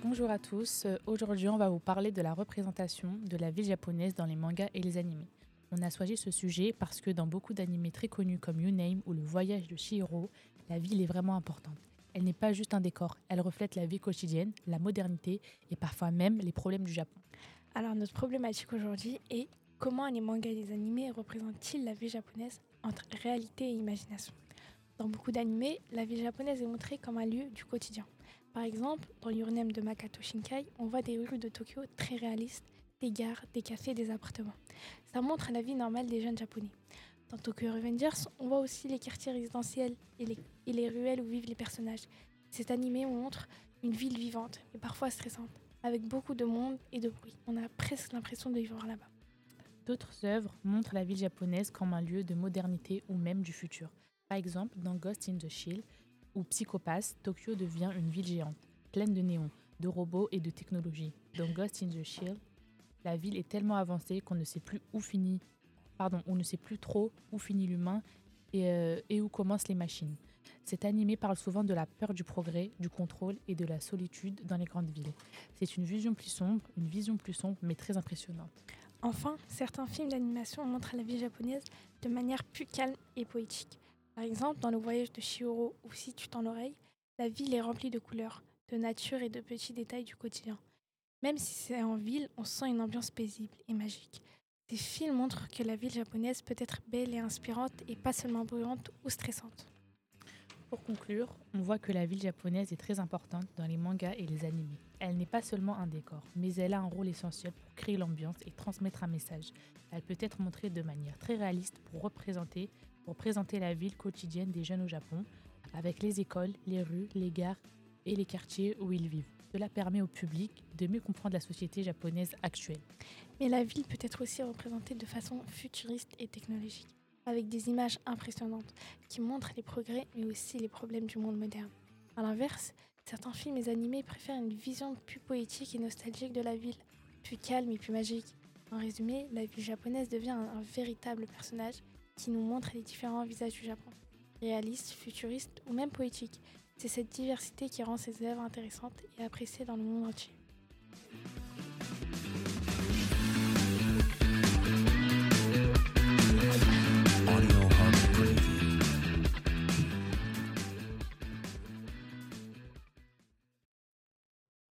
Bonjour à tous, aujourd'hui on va vous parler de la représentation de la ville japonaise dans les mangas et les animés. On a choisi ce sujet parce que dans beaucoup d'animés très connus comme Your Name ou Le Voyage de Chihiro, la ville est vraiment importante. Elle n'est pas juste un décor, elle reflète la vie quotidienne, la modernité et parfois même les problèmes du Japon. Alors notre problématique aujourd'hui est comment les mangas et les animés représentent-ils la vie japonaise entre réalité et imagination. Dans beaucoup d'animés, la ville japonaise est montrée comme un lieu du quotidien. Par exemple, dans Your Name de Makoto Shinkai, on voit des rues de Tokyo très réalistes, des gares, des cafés, des appartements. Ça montre la vie normale des jeunes japonais. Dans Tokyo Revengers, on voit aussi les quartiers résidentiels et les ruelles où vivent les personnages. Cet animé montre une ville vivante et parfois stressante, avec beaucoup de monde et de bruit. On a presque l'impression de vivre là-bas. D'autres œuvres montrent la ville japonaise comme un lieu de modernité ou même du futur. Par exemple, dans Ghost in the Shell ou Psycho-Pass, Tokyo devient une ville géante, pleine de néons, de robots et de technologie. Dans Ghost in the Shell, la ville est tellement avancée qu'on ne sait plus on ne sait plus trop où finit l'humain et où commencent les machines. Cet animé parle souvent de la peur du progrès, du contrôle et de la solitude dans les grandes villes. C'est une vision plus sombre mais très impressionnante. Enfin, certains films d'animation montrent la vie japonaise de manière plus calme et poétique. Par exemple, dans Le Voyage de Chihiro ou Si tu tends l'oreille, la ville est remplie de couleurs, de nature et de petits détails du quotidien. Même si c'est en ville, on sent une ambiance paisible et magique. Ces films montrent que la ville japonaise peut être belle et inspirante et pas seulement bruyante ou stressante. Pour conclure, on voit que la ville japonaise est très importante dans les mangas et les animés. Elle n'est pas seulement un décor, mais elle a un rôle essentiel pour créer l'ambiance et transmettre un message. Elle peut être montrée de manière très réaliste pour présenter la ville quotidienne des jeunes au Japon, avec les écoles, les rues, les gares et les quartiers où ils vivent. Cela permet au public de mieux comprendre la société japonaise actuelle. Mais la ville peut être aussi représentée de façon futuriste et technologique, avec des images impressionnantes qui montrent les progrès mais aussi les problèmes du monde moderne. A l'inverse, certains films et animés préfèrent une vision plus poétique et nostalgique de la ville, plus calme et plus magique. En résumé, la ville japonaise devient un véritable personnage qui nous montre les différents visages du Japon, réalistes, futuristes ou même poétiques. C'est cette diversité qui rend ces œuvres intéressantes et appréciées dans le monde entier.